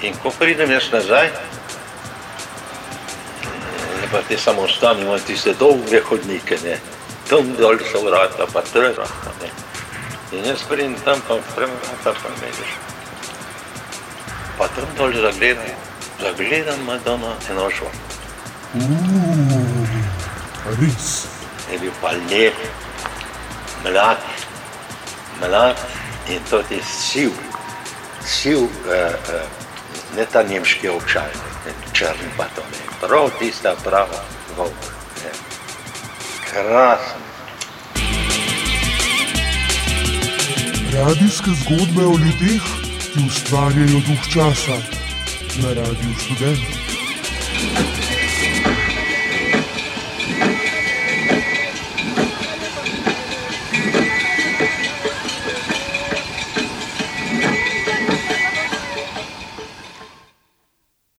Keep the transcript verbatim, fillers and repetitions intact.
In ko pridem jaz nazaj, pa te samostani imajo tiste dolge hodnike, ne. Tam dol so vrata, pa tre vrata, ne. In jaz pridem tam, pa odprem vrata, pa vidiš. Pa tam dol zagledam, zagledam Madonna Enošva. Uuu, res. Je bil pa lep, mlad, mlad in to je siv, siv, uh, uh, ne ta nemški ovčaj, ne, črn pa to ne, prav tista prava volk, ne. Krasen. Radijske zgodbe o ljudeh, ki ustvarjajo duh časa na Radiu Študent.